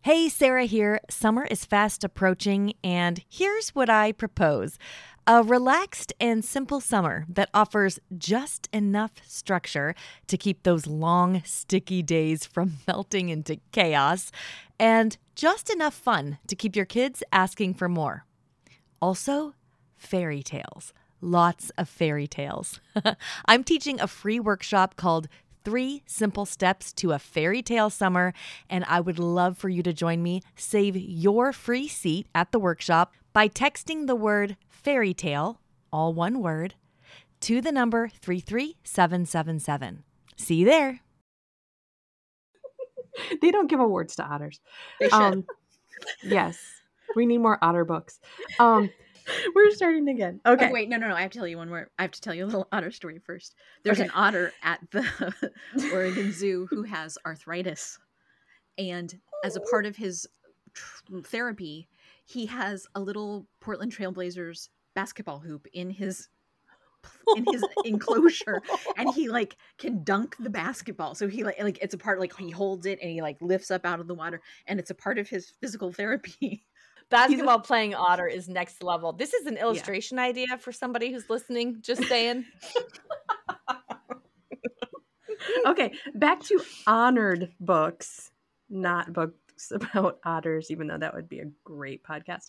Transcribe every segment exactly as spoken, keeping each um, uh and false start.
Hey, Sarah here. Summer is fast approaching, and here's what I propose. A relaxed and simple summer that offers just enough structure to keep those long, sticky days from melting into chaos, and just enough fun to keep your kids asking for more. Also, fairy tales. Lots of fairy tales. I'm teaching a free workshop called Three Simple Steps to a Fairy Tale Summer, and I would love for you to join me. Save your free seat at the workshop by texting the word fairy tale, all one word, to the number three three seven seven seven. See you there. They don't give awards to otters. They should. Um, yes, we need more otter books. Um, We're starting again. Okay. Oh, wait, no, no, no. I have to tell you one more. I have to tell you a little otter story first. There's Okay. an otter at the Oregon Zoo who has arthritis. And as a part of his tr- therapy, he has a little Portland Trailblazers basketball hoop in his in his enclosure, and he like can dunk the basketball. So he like like it's a part, like he holds it and he like lifts up out of the water, and it's a part of his physical therapy. Basketball playing otter is next level. This is an illustration yeah. idea for somebody who's listening, just saying. Okay, back to honored books, not books about otters, even though that would be a great podcast.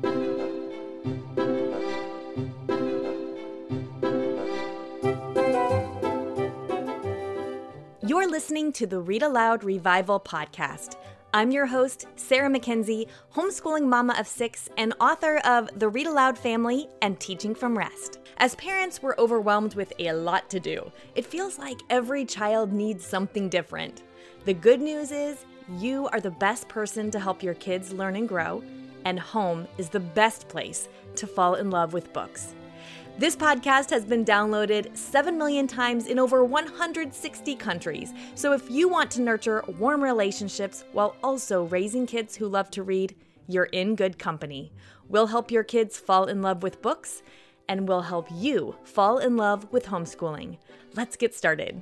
You're listening to the Read Aloud Revival podcast. I'm your host, Sarah Mackenzie, homeschooling mama of six and author of The Read Aloud Family and Teaching from Rest. As parents, we're overwhelmed with a lot to do. It feels like every child needs something different. The good news is you are the best person to help your kids learn and grow, and home is the best place to fall in love with books. This podcast has been downloaded seven million times in over one hundred sixty countries. So if you want to nurture warm relationships while also raising kids who love to read, you're in good company. We'll help your kids fall in love with books, and we'll help you fall in love with homeschooling. Let's get started.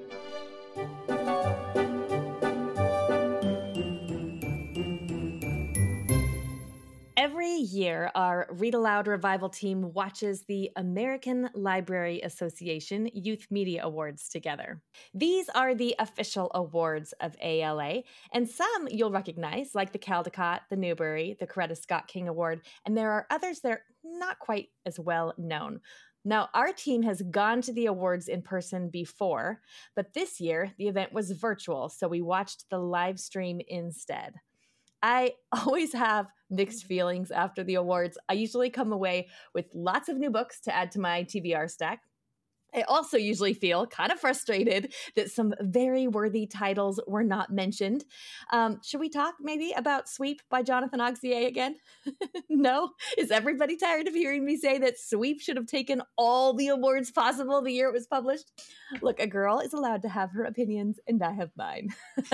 Every year, our Read Aloud Revival team watches the American Library Association Youth Media Awards together. These are the official awards of A L A, and some you'll recognize, like the Caldecott, the Newbery, the Coretta Scott King Award, and there are others that are not quite as well known. Now, our team has gone to the awards in person before, but this year the event was virtual, so we watched the live stream instead. I always have mixed feelings after the awards. I usually come away with lots of new books to add to my T B R stack. I also usually feel kind of frustrated that some very worthy titles were not mentioned. Um, should we talk maybe about Sweep by Jonathan Auxier again? No? Is everybody tired of hearing me say that Sweep should have taken all the awards possible the year it was published? Look, a girl is allowed to have her opinions, and I have mine.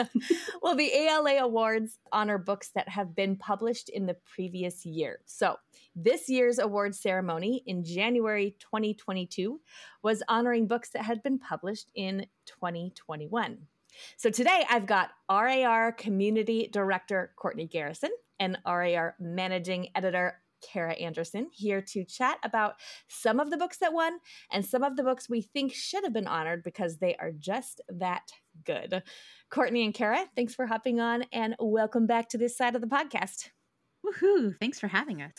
Well, the A L A Awards honor books that have been published in the previous year. So this year's awards ceremony in January twenty twenty-two was honoring books that had been published in twenty twenty-one. So today I've got R A R Community Director Courtney Garrison and R A R Managing Editor Kara Anderson here to chat about some of the books that won and some of the books we think should have been honored because they are just that good. Courtney and Kara, thanks for hopping on and welcome back to this side of the podcast. Woohoo! Thanks for having us.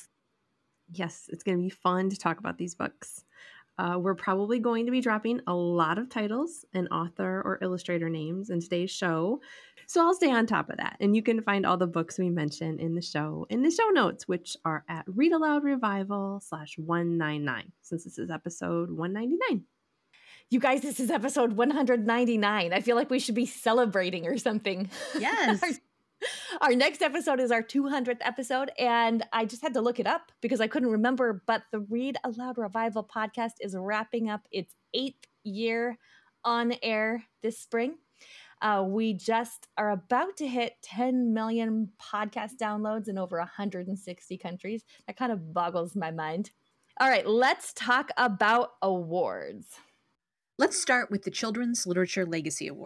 Yes, it's going to be fun to talk about these books. Uh, we're probably going to be dropping a lot of titles and author or illustrator names in today's show. So I'll stay on top of that. And you can find all the books we mention in the show in the show notes, which are at Read Aloud Revival slash one ninety-nine, since this is episode one ninety-nine. You guys, this is episode one ninety-nine. I feel like we should be celebrating or something. Yes. our, our next episode is our two hundredth episode, and I just had to look it up because I couldn't remember, but the Read Aloud Revival podcast is wrapping up its eighth year on air this spring. Uh, we just are about to hit ten million podcast downloads in over one hundred sixty countries. That kind of boggles my mind. All right, let's talk about awards. Let's start with the Children's Literature Legacy Award.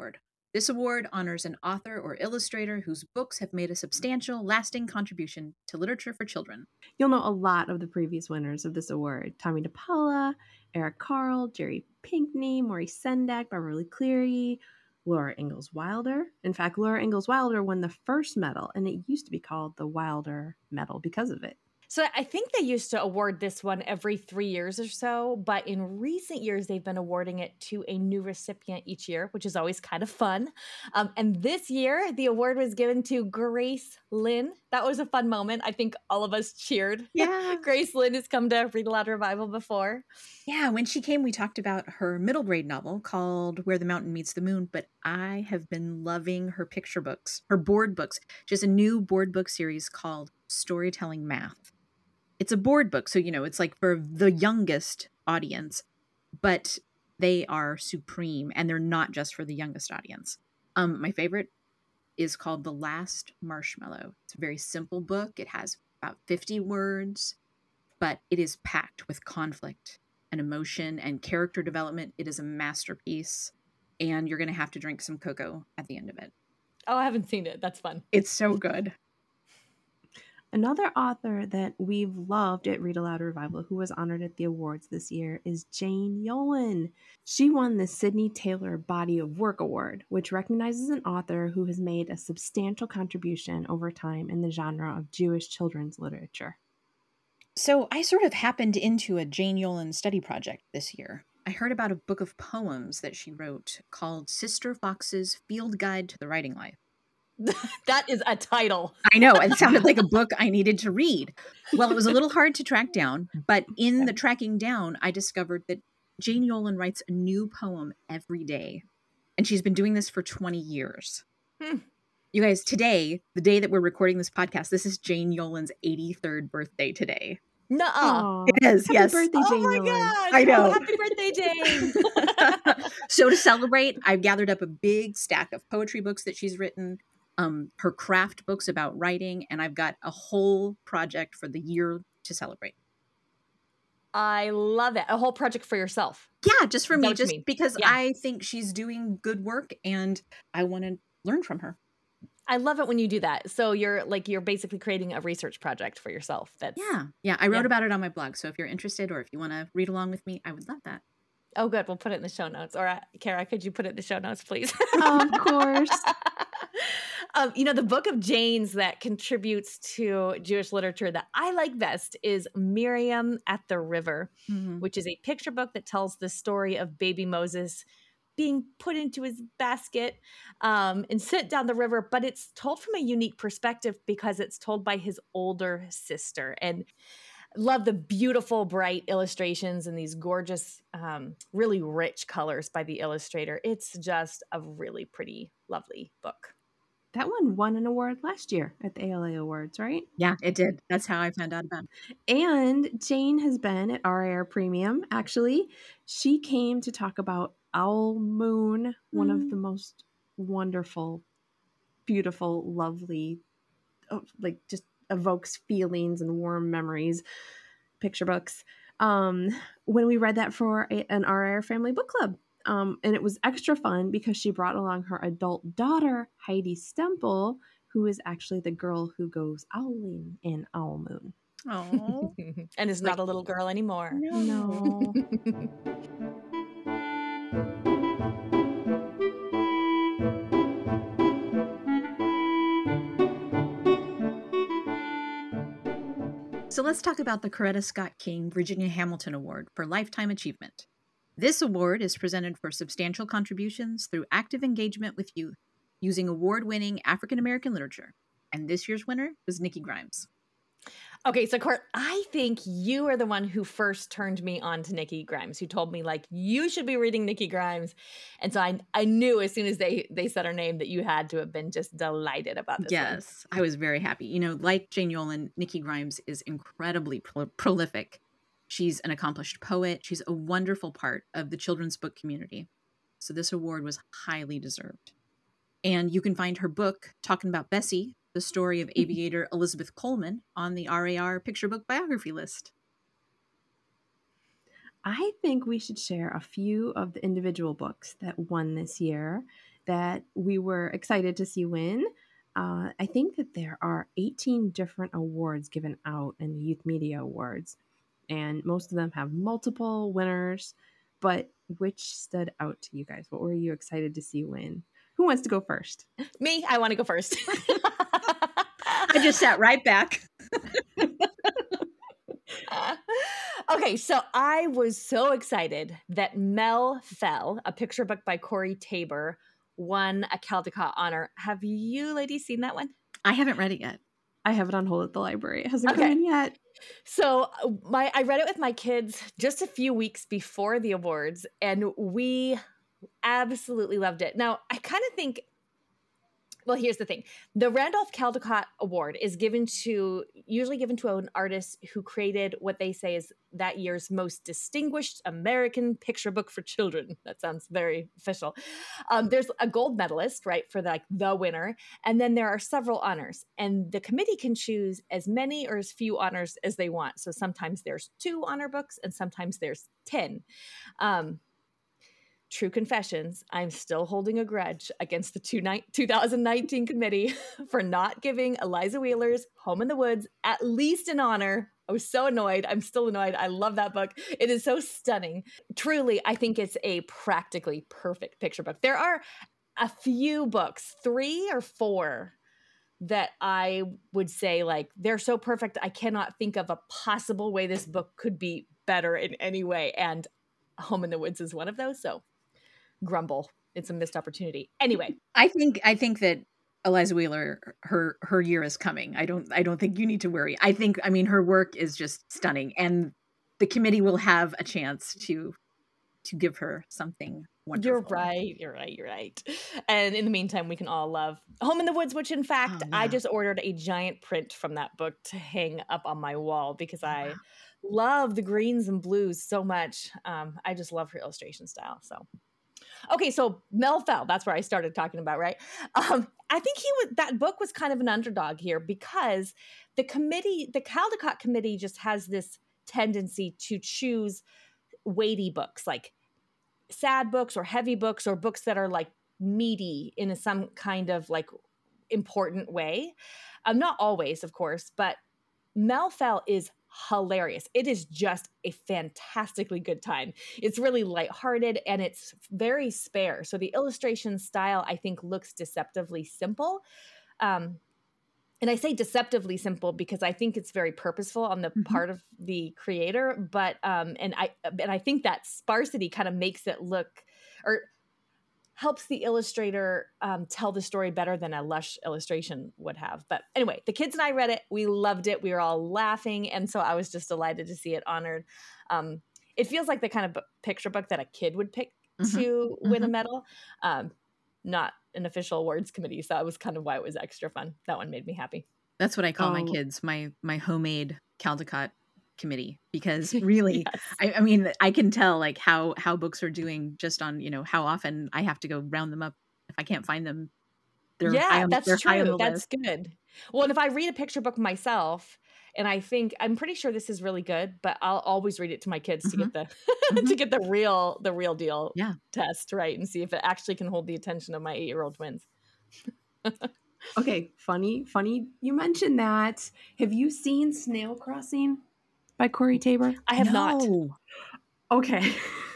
This award honors an author or illustrator whose books have made a substantial, lasting contribution to literature for children. You'll know a lot of the previous winners of this award. Tommy DePaula, Eric Carle, Jerry Pinkney, Maurice Sendak, Beverly Cleary, Laura Ingalls Wilder. In fact, Laura Ingalls Wilder won the first medal, and it used to be called the Wilder Medal because of it. So I think they used to award this one every three years or so, but in recent years, they've been awarding it to a new recipient each year, which is always kind of fun. Um, and this year, the award was given to Grace Lynn. That was a fun moment. I think all of us cheered. Yeah. Grace Lynn has come to Read Aloud Revival before. Yeah, when she came, we talked about her middle grade novel called Where the Mountain Meets the Moon, but I have been loving her picture books, her board books, just a new board book series called Storytelling Math. It's a board book, so, you know, it's like for the youngest audience, but they are supreme, and they're not just for the youngest audience. Um, my favorite is called The Last Marshmallow. It's a very simple book. It has about fifty words, but it is packed with conflict and emotion and character development. It is a masterpiece, and you're going to have to drink some cocoa at the end of it. Oh, I haven't seen it. That's fun. It's so good. Another author that we've loved at Read Aloud Revival who was honored at the awards this year is Jane Yolen. She won the Sydney Taylor Body of Work Award, which recognizes an author who has made a substantial contribution over time in the genre of Jewish children's literature. So I sort of happened into a Jane Yolen study project this year. I heard about a book of poems that she wrote called Sister Fox's Field Guide to the Writing Life. That is a title. I know. It sounded like a book I needed to read. Well, it was a little hard to track down, but in the tracking down, I discovered that Jane Yolen writes a new poem every day. And she's been doing this for twenty years. Hmm. You guys, today, the day that we're recording this podcast, this is Jane Yolen's eighty-third birthday today. Nuh-uh. Aw, It is, happy yes. birthday, Oh Jane my Yolen. gosh. I know. Oh, happy birthday, Jane. So to celebrate, I've gathered up a big stack of poetry books that she's written, um, her craft books about writing, and I've got a whole project for the year to celebrate. I love it. A whole project for yourself. Yeah, just for Is that me, what you just mean? because Yeah. I think she's doing good work and I want to learn from her. I love it when you do that. So you're like, you're basically creating a research project for yourself. That's Yeah. Yeah. I wrote Yeah. about it on my blog. So if you're interested or if you want to read along with me, I would love that. Oh, good. We'll put it in the show notes. Or uh, Kara, could you put it in the show notes, please? Of course. um, you know, the book of Jane's that contributes to Jewish literature that I like best is Miriam at the River, Mm-hmm. which is a picture book that tells the story of baby Moses being put into his basket um, and sent down the river. But it's told from a unique perspective because it's told by his older sister. And love the beautiful, bright illustrations and these gorgeous, um, really rich colors by the illustrator. It's just a really pretty, lovely book. That one won an award last year at the A L A Awards, right? Yeah, it did. That's how I found out about it. And Jane has been at R A R Premium, actually. She came to talk about Owl Moon, one Mm. of the most wonderful, beautiful, lovely, oh, like just evokes feelings and warm memories picture books. Um, when we read that for a, an R A R family book club. Um, and it was extra fun because she brought along her adult daughter, Heidi Stemple, who is actually the girl who goes owling in Owl Moon. Oh, And is Like- not a little girl anymore. No. So let's talk about the Coretta Scott King Virginia Hamilton Award for Lifetime Achievement. This award is presented for substantial contributions through active engagement with youth using award-winning African-American literature. And this year's winner was Nikki Grimes. Okay, so Court, I think you are the one who first turned me on to Nikki Grimes, who told me like you should be reading Nikki Grimes, and so I I knew as soon as they they said her name that you had to have been just delighted about this. one. Yes, I was very happy. You know, like Jane Yolen, Nikki Grimes is incredibly pro- prolific. She's an accomplished poet. She's a wonderful part of the children's book community. So this award was highly deserved. And you can find her book, Talking About Bessie, the story of aviator Elizabeth Coleman, on the R A R picture book biography list. I think we should share a few of the individual books that won this year that we were excited to see win. Uh, I think that there are eighteen different awards given out in the Youth Media Awards, and most of them have multiple winners. But which stood out to you guys? What were you excited to see win? Who wants to go first? Me, I want to go first. I just sat right back. Okay, so I was so excited that Mel Fell, a picture book by Corey Tabor, won a Caldecott honor. Have you ladies seen that one? I haven't read it yet. I have it on hold at the library. It hasn't Okay. come in yet. So my I read it with my kids just a few weeks before the awards, and we absolutely loved it. Now, I kind of think, well, here's the thing. The Randolph Caldecott Award is given to, usually given to an artist who created what they say is that year's most distinguished American picture book for children. That sounds very official. Um, there's a gold medalist, right, for the, like the winner. And then there are several honors. And the committee can choose as many or as few honors as they want. So sometimes there's two honor books and sometimes there's ten. Um, True confessions, I'm still holding a grudge against the two ni- twenty nineteen committee for not giving Eliza Wheeler's Home in the Woods at least an honor. I was so annoyed. I'm still annoyed. I love that book. It is so stunning. Truly, I think it's a practically perfect picture book. There are a few books, three or four, that I would say like they're so perfect. I cannot think of a possible way this book could be better in any way. And Home in the Woods is one of those. So grumble. It's a missed opportunity. Anyway, I think I think that Eliza Wheeler, her her year is coming. I don't I don't think you need to worry. I think I mean her work is just stunning, and the committee will have a chance to to give her something wonderful. You're right. You're right. You're right. And in the meantime, we can all love Home in the Woods, which in fact, Oh, yeah. I just ordered a giant print from that book to hang up on my wall because I Wow. love the greens and blues so much. Um, I just love her illustration style. So. Okay, so Mel Fell, that's where I started talking about, right? Um, I think he was that book was kind of an underdog here because the committee, the Caldecott committee just has this tendency to choose weighty books, like sad books or heavy books or books that are like meaty in a, some kind of like important way. Um, not always, of course, but Mel Fell is hilarious. It is just a fantastically good time. It's really lighthearted and it's very spare. So the illustration style, I think, looks deceptively simple. Um, and I say deceptively simple because I think it's very purposeful on the Mhm. part of the creator. But um, and I and I think that sparsity kind of makes it look or helps the illustrator um, tell the story better than a lush illustration would have. But anyway, the kids and I read it. We loved it. We were all laughing. And so I was just delighted to see it honored. Um, it feels like the kind of b- picture book that a kid would pick Mhm. to win a Mhm. medal, um, not an official awards committee. So that was kind of why it was extra fun. That one made me happy. That's what I call my Oh. kids, my my homemade Caldecott committee, because really, Yes. I, I mean, I can tell like how how books are doing just on, you know, how often I have to go round them up if I can't find them. They're high Yeah, on, that's they're high on true. the That's list. good. Well, and if I read a picture book myself, and I think I'm pretty sure this is really good, but I'll always read it to my kids to get the to Mhm. get the real the real deal Yeah. test, right, and see if it actually can hold the attention of my eight-year-old twins. Okay, funny, funny you mentioned that. Have you seen Snail Crossing by Corey Tabor? I have not. No. Okay.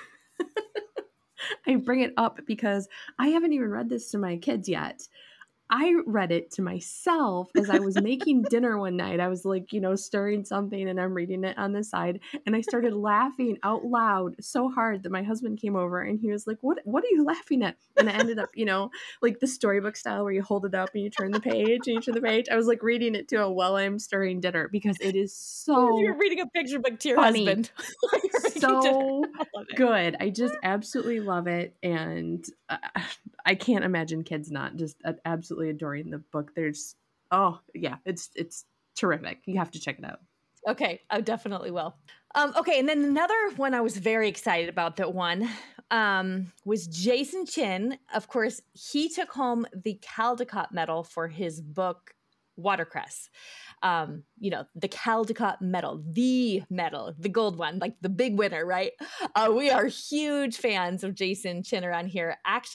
I bring it up because I haven't even read this to my kids yet. I read it to myself as I was making dinner one night. I was like, you know, stirring something and I'm reading it on the side. And I started laughing out loud so hard that my husband came over and he was like, what, what are you laughing at? And I ended up, you know, like the storybook style where you hold it up and you turn the page and you turn the page. I was like reading it to him while I'm stirring dinner because it is so You're reading a picture book to your funny. husband. while you're making dinner. So I love it. good. I just absolutely love it. And uh, I can't imagine kids not just uh, absolutely adoring the book. There's, oh yeah, it's, it's terrific. You have to check it out. Okay, I definitely will. Um, okay, and then another one I was very excited about that one um, was Jason Chin. Of course, he took home the Caldecott Medal for his book Watercress. Um, you know, the Caldecott Medal, the medal, the gold one, like the big winner, right? Uh, we are huge fans of Jason Chin around here. Actually,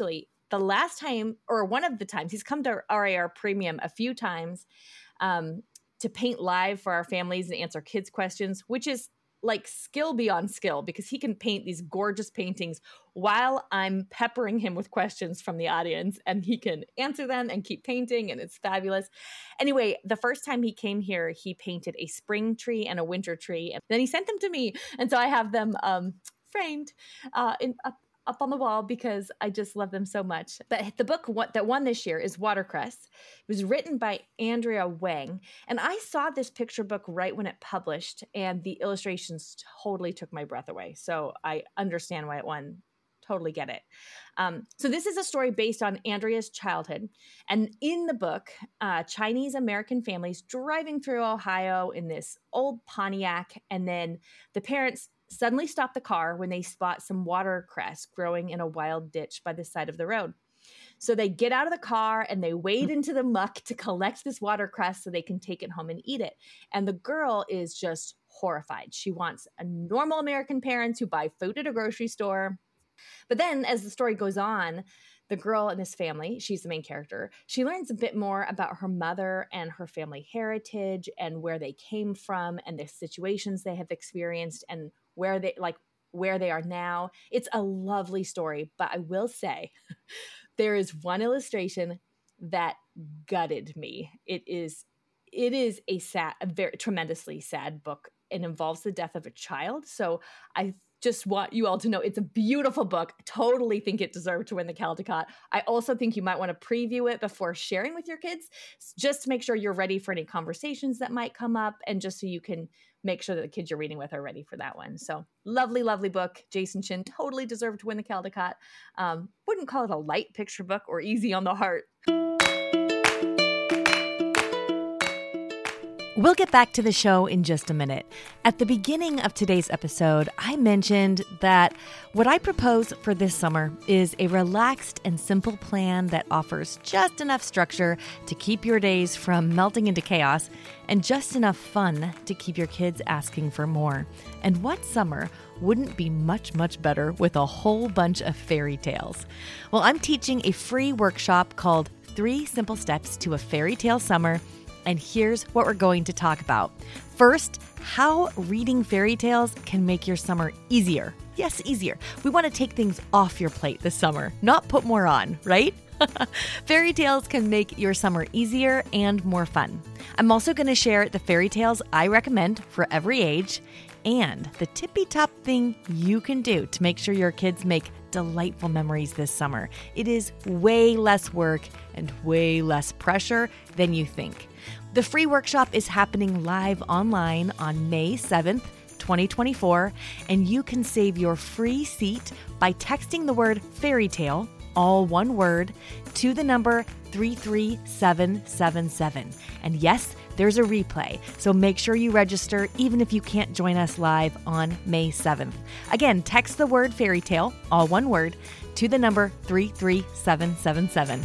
the last time, or one of the times, he's come to R A R Premium a few times um, to paint live for our families and answer kids' questions, which is like skill beyond skill, because he can paint these gorgeous paintings while I'm peppering him with questions from the audience, and he can answer them and keep painting, and it's fabulous. Anyway, the first time he came here, he painted a spring tree and a winter tree, and then he sent them to me, and so I have them um, framed uh, in up, up on the wall because I just love them so much. But the book what, that won this year is Watercress. It was written by Andrea Wang, and I saw this picture book right when it published, and the illustrations totally took my breath away. So I understand why it won. Totally get it. Um, so this is a story based on Andrea's childhood. And in the book, uh, Chinese American families driving through Ohio in this old Pontiac, and then the parents suddenly stop the car when they spot some watercress growing in a wild ditch by the side of the road. So they get out of the car and they wade into the muck to collect this watercress so they can take it home and eat it. And the girl is just horrified. She wants a normal American parents who buy food at a grocery store. But then as the story goes on, the girl in this family, she's the main character, she learns a bit more about her mother and her family heritage and where they came from and the situations they have experienced and where they like where they are now. It's a lovely story, but I will say there is one illustration that gutted me. It is it is a sad, a very tremendously sad book. It involves the death of a child. So I just want you all to know it's a beautiful book. I totally think it deserved to win the Caldecott. I also think you might want to preview it before sharing with your kids, just to make sure you're ready for any conversations that might come up, and just so you can make sure that the kids you're reading with are ready for that one. So lovely, lovely book. Jason Chin totally deserved to win the Caldecott. Um, wouldn't call it a light picture book or easy on the heart. We'll get back to the show in just a minute. At the beginning of today's episode, I mentioned that what I propose for this summer is a relaxed and simple plan that offers just enough structure to keep your days from melting into chaos and just enough fun to keep your kids asking for more. And what summer wouldn't be much, much better with a whole bunch of fairy tales? Well, I'm teaching a free workshop called Three Simple Steps to a Fairy Tale Summer. And here's what we're going to talk about. First, how reading fairy tales can make your summer easier. Yes, easier. We want to take things off your plate this summer, not put more on, right? Fairy tales can make your summer easier and more fun. I'm also going to share the fairy tales I recommend for every age and the tippy-top thing you can do to make sure your kids make delightful memories this summer. It is way less work and way less pressure than you think. The free workshop is happening live online on May seventh, twenty twenty-four, and you can save your free seat by texting the word fairy tale, all one word, to the number three three seven seven seven. And yes, there's a replay, so make sure you register even if you can't join us live on May seventh. Again, text the word fairy tale, all one word, to the number three three seven seven seven.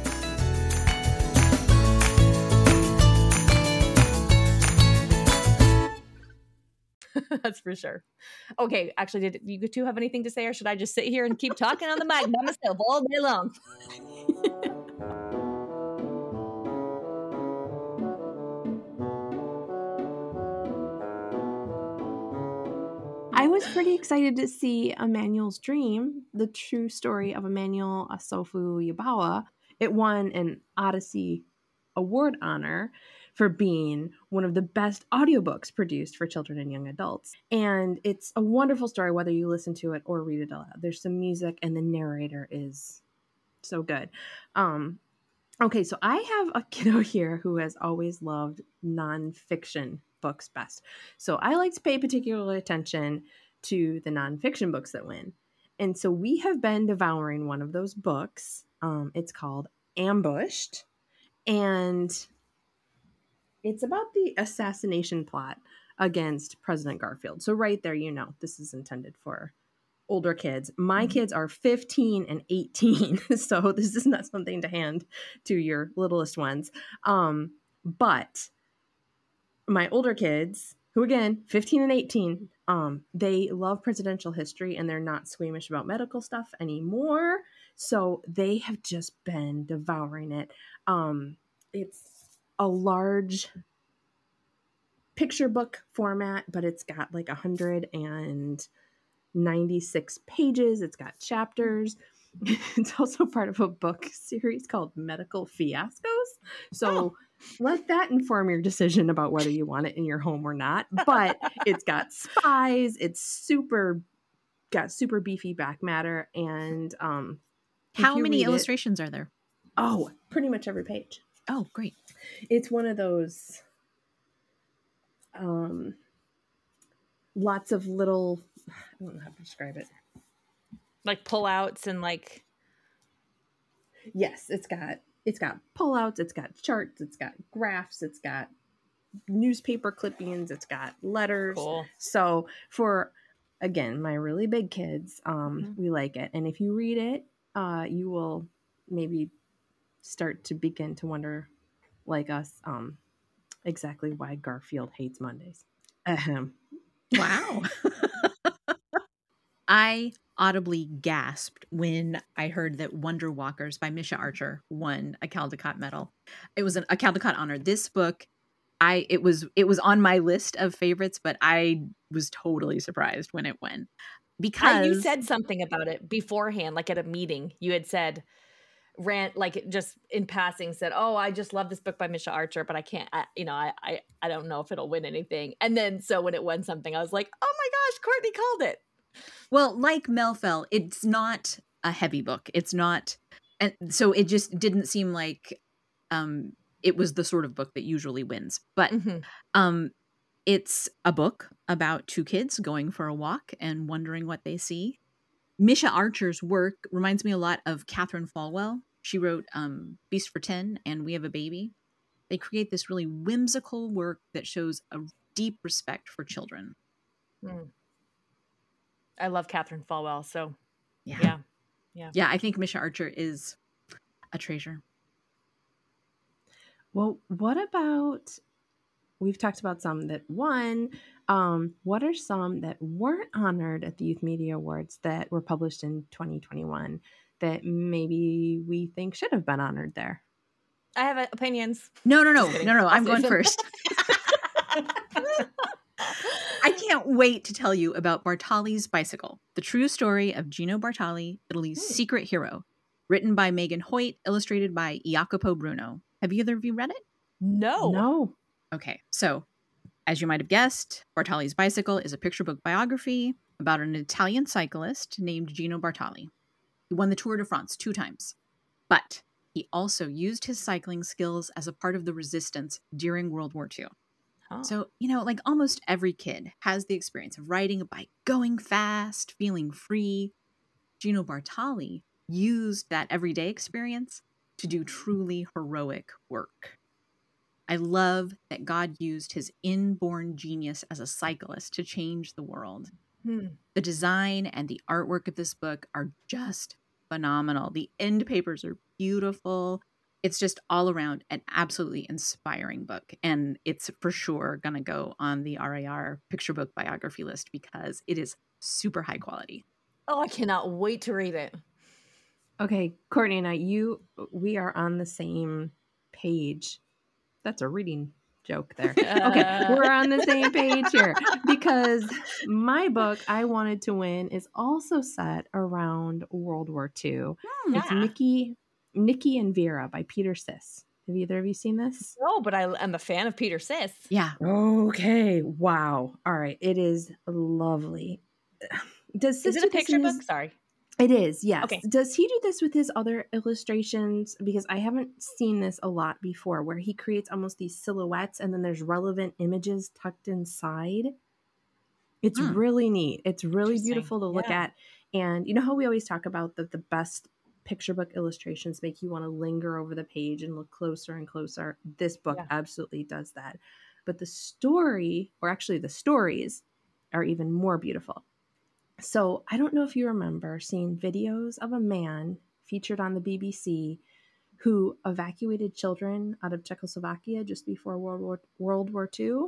That's for sure. Okay, actually, did you two have anything to say, or should I just sit here and keep talking on the mic by myself all day long? I was pretty excited to see Emmanuel's Dream, the true story of Emmanuel Asofu Yabawa. It won an Odyssey Award honor for being one of the best audiobooks produced for children and young adults. And it's a wonderful story, whether you listen to it or read it aloud. There's some music, and the narrator is so good. Um, okay, so I have a kiddo here who has always loved nonfiction books best. So I like to pay particular attention to the nonfiction books that win. And so we have been devouring one of those books. Um, it's called Ambushed. And it's about the assassination plot against President Garfield. So right there, you know, this is intended for older kids. My mm-hmm. kids are fifteen and eighteen. So this is not something to hand to your littlest ones. Um, but my older kids, who again, fifteen and eighteen, um, they love presidential history and they're not squeamish about medical stuff anymore. So they have just been devouring it. Um, it's a large picture book format, but it's got like one hundred ninety-six pages. It's got chapters. It's also part of a book series called Medical Fiascos. So oh. let that inform your decision about whether you want it in your home or not. But it's got spies. It's super, got super beefy back matter. And um, how many it, illustrations are there? Oh, pretty much every page. Oh, great. It's one of those um, lots of little, I don't know how to describe it. Like pullouts and like. Yes, it's got it's got pullouts, it's got charts, it's got graphs, it's got newspaper clippings, it's got letters. Cool. So for, again, my really big kids, um, mm-hmm. we like it. And if you read it, uh, you will maybe start to begin to wonder, like us, um, exactly why Garfield hates Mondays. Ahem. Wow. I audibly gasped when I heard that Wonder Walkers by Misha Archer won a Caldecott medal. It was an, a Caldecott honor. This book, I it was it was on my list of favorites, but I was totally surprised when it won. Because I, you said something about it beforehand, like at a meeting. You had said, rant, like just in passing, said, "Oh, I just love this book by Misha Archer, but I can't, I, you know, I, I, I don't know if it'll win anything." And then, so when it won something, I was like, "Oh my gosh, Courtney called it." Well, like Melfell, it's not a heavy book. It's not, and so it just didn't seem like um, it was the sort of book that usually wins. But mm-hmm. um, it's a book about two kids going for a walk and wondering what they see. Misha Archer's work reminds me a lot of Catherine Falwell. She wrote um, Beast for Ten and We Have a Baby. They create this really whimsical work that shows a deep respect for children. Mm. I love Catherine Falwell, so yeah. yeah. Yeah. Yeah, I think Misha Archer is a treasure. Well, what about, we've talked about some that won. Um, what are some that weren't honored at the Youth Media Awards that were published in twenty twenty-one that maybe we think should have been honored there? I have opinions. No, no, no, no, no. I'm going first. I can't wait to tell you about Bartali's Bicycle, the true story of Gino Bartali, Italy's Ooh. secret hero, written by Megan Hoyt, illustrated by Jacopo Bruno. Have either of you read it? No. No. Okay, so as you might have guessed, Bartali's Bicycle is a picture book biography about an Italian cyclist named Gino Bartali. He won the Tour de France two times, but he also used his cycling skills as a part of the resistance during World War Two. Oh. So, you know, like almost every kid has the experience of riding a bike, going fast, feeling free. Gino Bartali used that everyday experience to do truly heroic work. I love that God used his inborn genius as a cyclist to change the world. Hmm. The design and the artwork of this book are just phenomenal. The end papers are beautiful. It's just all around an absolutely inspiring book. And it's for sure going to go on the R A R picture book biography list because it is super high quality. Oh, I cannot wait to read it. Okay, Courtney and I, you, we are on the same page. That's a reading joke there. Okay, we're on the same page here because my book, I Wanted to Win, is also set around World War Two. Hmm, it's yeah. Nikki, Nikki and Vera by Peter Siss. Have either of you seen this? No, but I am a fan of Peter Siss. Yeah. Okay. Wow. All right. It is lovely. Does Siss is it a picture book? His... Sorry. It is, yes. Okay. Does he do this with his other illustrations? Because I haven't seen this a lot before, where he creates almost these silhouettes and then there's relevant images tucked inside. It's hmm. really neat. It's really beautiful to look yeah. at. And you know how we always talk about the, the best picture book illustrations make you want to linger over the page and look closer and closer? This book yeah. absolutely does that. But the story, or actually the stories, are even more beautiful. So I don't know if you remember seeing videos of a man featured on the B B C who evacuated children out of Czechoslovakia just before World War World War Two.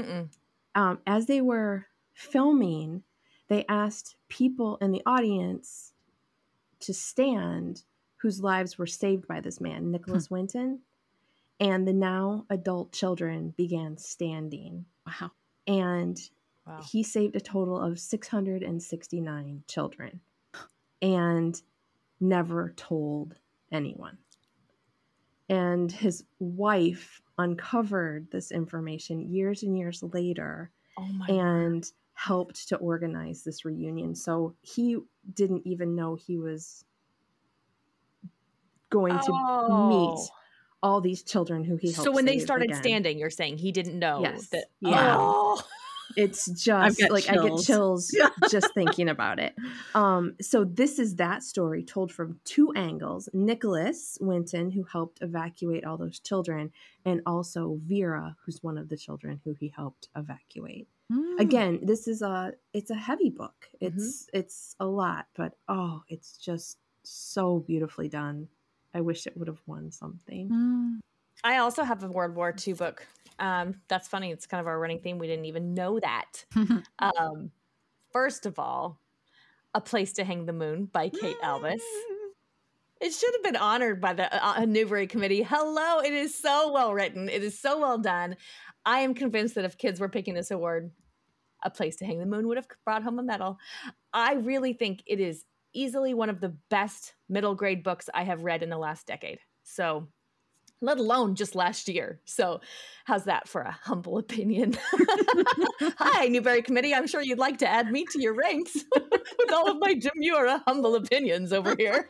Um, as they were filming, they asked people in the audience to stand whose lives were saved by this man, Nicholas hmm. Winton. And the now adult children began standing. Wow. And wow. he saved a total of six hundred sixty-nine children and never told anyone. And his wife uncovered this information years and years later oh my and God. helped to organize this reunion. So he didn't even know he was going to oh. meet all these children who he helped So when they save started again. standing, you're saying he didn't know yes. that. Yeah. Oh. It's just like chills. I get chills just thinking about it. Um, so this is that story told from two angles. Nicholas Winton, who helped evacuate all those children, and also Vera, who's one of the children who he helped evacuate. Mm. Again, this is a it's a heavy book. It's mm-hmm. it's a lot, but oh, it's just so beautifully done. I wish it would have won something. Mm. I also have a World War Two book. Um, that's funny. It's kind of our running theme. We didn't even know that. um, first of all, A Place to Hang the Moon by Kate Albus. It should have been honored by the uh, Newbery Committee. Hello. It is so well written. It is so well done. I am convinced that if kids were picking this award, A Place to Hang the Moon would have brought home a medal. I really think it is easily one of the best middle grade books I have read in the last decade. So, let alone just last year. So how's that for a humble opinion? Hi, Newbery Committee. I'm sure you'd like to add me to your ranks with all of my demure, humble opinions over here.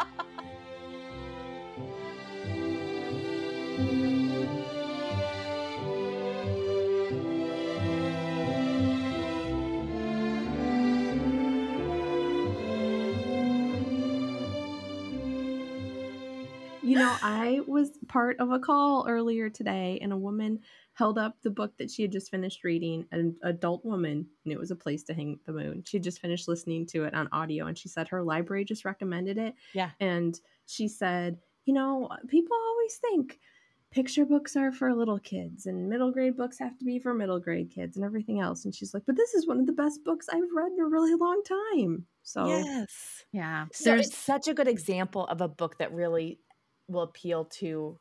You know, I was part of a call earlier today, and a woman held up the book that she had just finished reading, an adult woman, and it was A Place to Hang the Moon. She had just finished listening to it on audio, and she said her library just recommended it. Yeah. And she said, you know, people always think picture books are for little kids, and middle grade books have to be for middle grade kids and everything else. And she's like, but this is one of the best books I've read in a really long time. So, yes. Yeah. So There's it's such a good example of a book that really will appeal to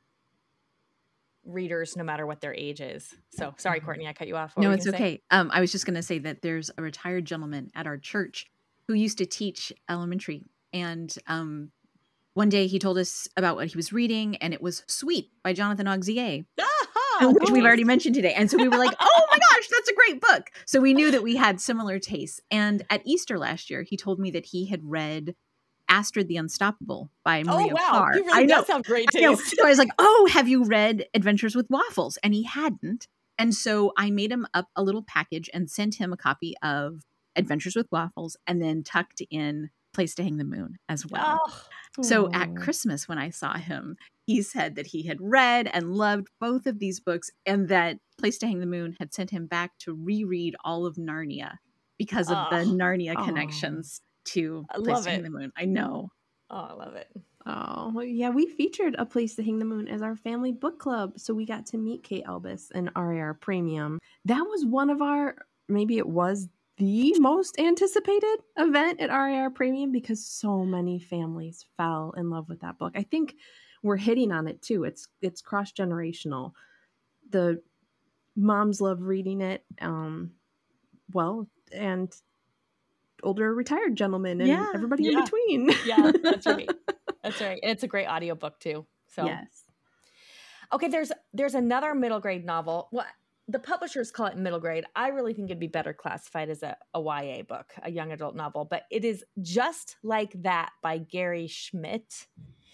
readers no matter what their age is. So sorry, Courtney, I cut you off. What no, were you it's gonna say? okay. Um, I was just going to say that there's a retired gentleman at our church who used to teach elementary. And um, one day he told us about what he was reading, and it was Sweet by Jonathan Auxier, Ah, which we've already mentioned today. And so we were like, oh my gosh, that's a great book. So we knew that we had similar tastes. And at Easter last year, he told me that he had read Astrid the Unstoppable by Maria Oh, wow. Parr. He really I know. does have great I know. taste. So I was like, oh, have you read Adventures with Waffles? And he hadn't. And so I made him up a little package and sent him a copy of Adventures with Waffles, and then tucked in Place to Hang the Moon as well. Oh. So at Christmas, when I saw him, he said that he had read and loved both of these books, and that Place to Hang the Moon had sent him back to reread all of Narnia because of Oh. the Narnia Oh. connections to I Place love to Hang it. the Moon. I know. Oh, I love it. Oh, well, yeah, we featured A Place to Hang the Moon as our family book club. So we got to meet Kate Albus and R A R Premium. That was one of our, maybe it was the most anticipated event at R A R Premium because so many families fell in love with that book. I think we're hitting on it too. It's it's cross-generational. The moms love reading it. Um, well, and older retired gentlemen and Yeah. everybody Yeah. in between. Yeah, that's right. That's right. And it's a great audiobook too. So Yes. okay, there's there's another middle grade novel. Well, the publishers call it middle grade. I really think it'd be better classified as a, a Y A book, a young adult novel. But it is Just Like That by Gary Schmidt.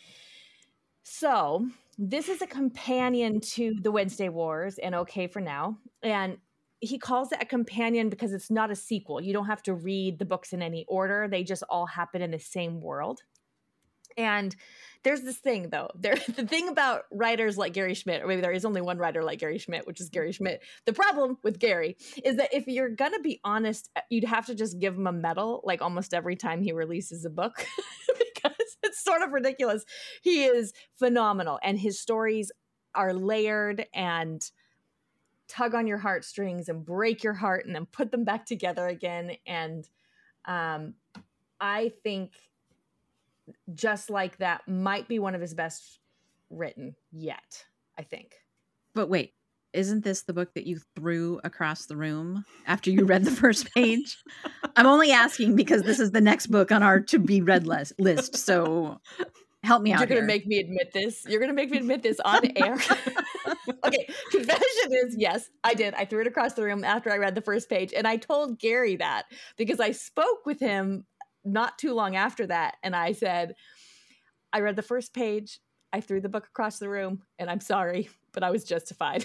So this is a companion to The Wednesday Wars and Okay for Now. And he calls it a companion because it's not a sequel. You don't have to read the books in any order. They just all happen in the same world. And there's this thing, though. There, the thing about writers like Gary Schmidt, or maybe there is only one writer like Gary Schmidt, which is Gary Schmidt. The problem with Gary is that if you're going to be honest, you'd have to just give him a medal like almost every time he releases a book because it's sort of ridiculous. He is phenomenal, and his stories are layered and tug on your heartstrings and break your heart and then put them back together again. And um, I think Just Like That might be one of his best written yet, I think. But wait, isn't this the book that you threw across the room after you read the first page? I'm only asking because this is the next book on our to be read list. list so help me out. You're going to here. make me admit this. You're going to make me admit this on air. Okay. Confession is, yes, I did. I threw it across the room after I read the first page. And I told Gary that because I spoke with him not too long after that. And I said, I read the first page. I threw the book across the room and I'm sorry, but I was justified.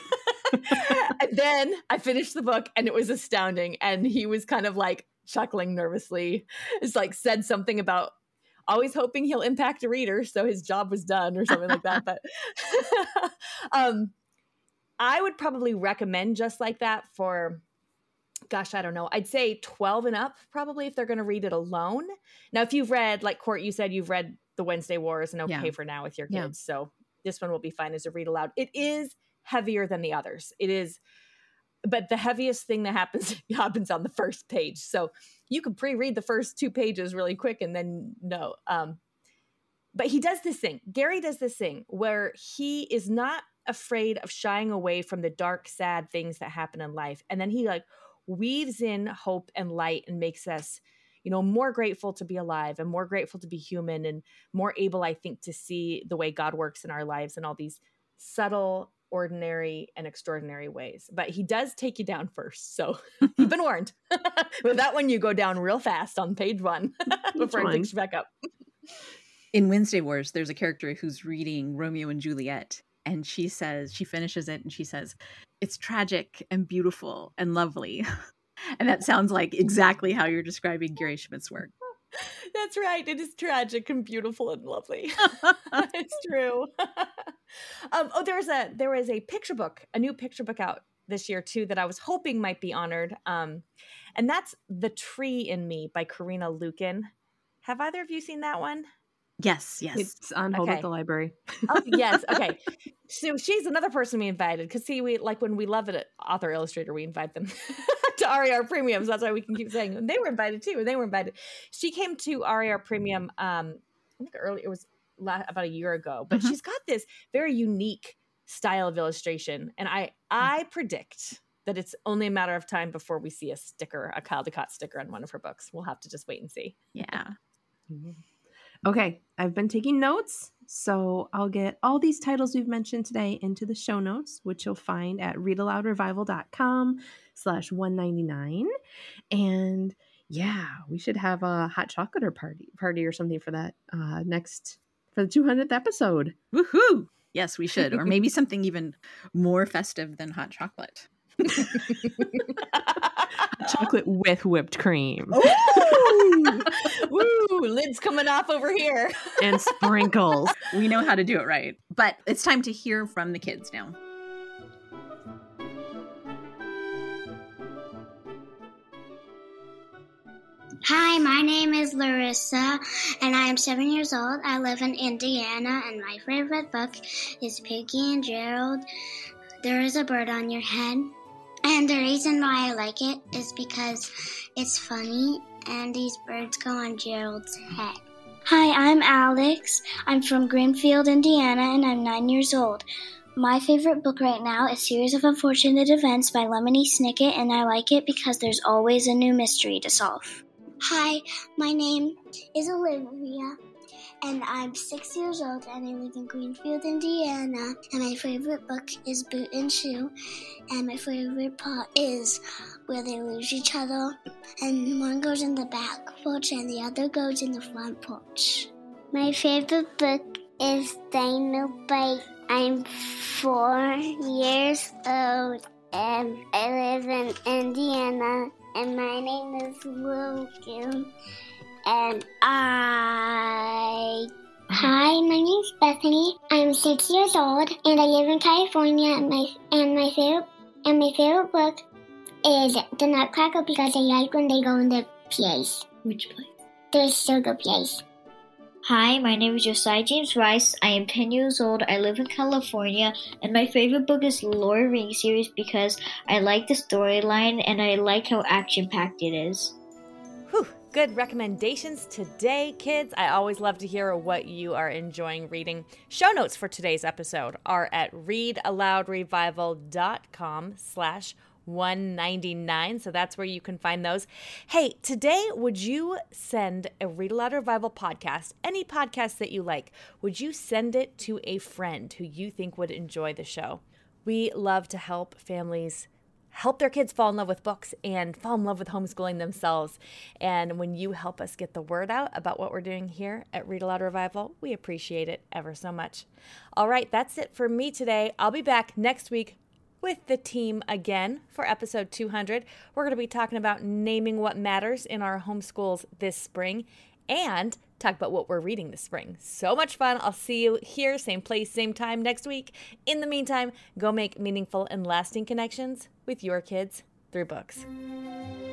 And then I finished the book and it was astounding. And he was kind of like chuckling nervously. It's like said something about always hoping he'll impact a reader. So his job was done or something like that. But um, I would probably recommend Just Like That for, gosh, I don't know. I'd say twelve and up probably if they're going to read it alone. Now, if you've read, like Court, you said you've read The Wednesday Wars and okay Yeah. for now with your Yeah. kids. So this one will be fine as a read aloud. It is heavier than the others. It is, but the heaviest thing that happens happens on the first page. So you can pre-read the first two pages really quick and then no. Um, but he does this thing. Gary does this thing where he is not afraid of shying away from the dark, sad things that happen in life. And then he like weaves in hope and light and makes us, you know, more grateful to be alive and more grateful to be human and more able, I think, to see the way God works in our lives in all these subtle, ordinary, and extraordinary ways. But he does take you down first. So you've been warned. With that one, you go down real fast on page one before it picks you back up. In Wednesday Wars, there's a character who's reading Romeo and Juliet, and she says, she finishes it and she says, it's tragic and beautiful and lovely. And that sounds like exactly how you're describing Gary Schmidt's work. That's right. It is tragic and beautiful and lovely. It's true. um, oh, there's a there was a picture book, a new picture book out this year too that I was hoping might be honored. Um, and that's The Tree in Me by Karina Lukin. Have either of you seen that one? Yes, yes. It's on hold Okay. at the library. Oh, yes. Okay. So she's another person we invited because see, we like when we love it at Author Illustrator, we invite them to R E R Premium. So that's why we can keep saying they were invited too. They were invited. She came to R E R Premium. Um, I think early it was la- about a year ago, but Mhm. she's got this very unique style of illustration, and I I predict that it's only a matter of time before we see a sticker, a Caldecott sticker on one of her books. We'll have to just wait and see. Yeah. Okay, I've been taking notes, so I'll get all these titles we've mentioned today into the show notes, which you'll find at readaloudrevival.com slash 199. And yeah, we should have a hot chocolate or party party or something for that uh, next, for the two hundredth episode. Woohoo! Yes, we should. Or maybe something even more festive than hot chocolate. Chocolate with whipped cream Ooh, Woo, lid's coming off over here. and sprinkles. We know how to do it right. But it's time to hear from the kids now. Hi, my name is Larissa, and I am seven years old. I live in Indiana, and my favorite book is Piggy and Gerald. There is a bird on your head. And the reason why I like it is because it's funny, and these birds go on Gerald's head. Hi, I'm Alex. I'm from Greenfield, Indiana, and I'm nine years old. My favorite book right now is Series of Unfortunate Events by Lemony Snicket, and I like it because there's always a new mystery to solve. Hi, my name is Olivia, and I'm six years old, and I live in Greenfield, Indiana, and my favorite book is Boot and Shoe, and my favorite part is where they lose each other, and one goes in the back porch, and the other goes in the front porch. My favorite book is Dino Bite. I'm four years old, and I live in Indiana, and my name is Logan, and I... Hi, my name's Bethany. I'm six years old, and I live in California, and my and my favorite and my favorite book is The Nutcracker because I like when they go in the place. Which place? The sugar place. Hi, my name is Josiah James Rice. I am ten years old. I live in California, and my favorite book is the Lord of the Rings series because I like the storyline and I like how action-packed it is. Whew, good recommendations today, kids. I always love to hear what you are enjoying reading. Show notes for today's episode are at readaloudrevival.com slash 199. So that's where you can find those. Hey, today, would you send a Read Aloud Revival podcast, any podcast that you like, would you send it to a friend who you think would enjoy the show? We love to help families help their kids fall in love with books and fall in love with homeschooling themselves. And when you help us get the word out about what we're doing here at Read Aloud Revival, we appreciate it ever so much. All right, that's it for me today. I'll be back next week with the team again for episode two hundred. We're going to be talking about naming what matters in our homeschools this spring and talk about what we're reading this spring. So much fun. I'll see you here, same place, same time next week. In the meantime, go make meaningful and lasting connections with your kids through books.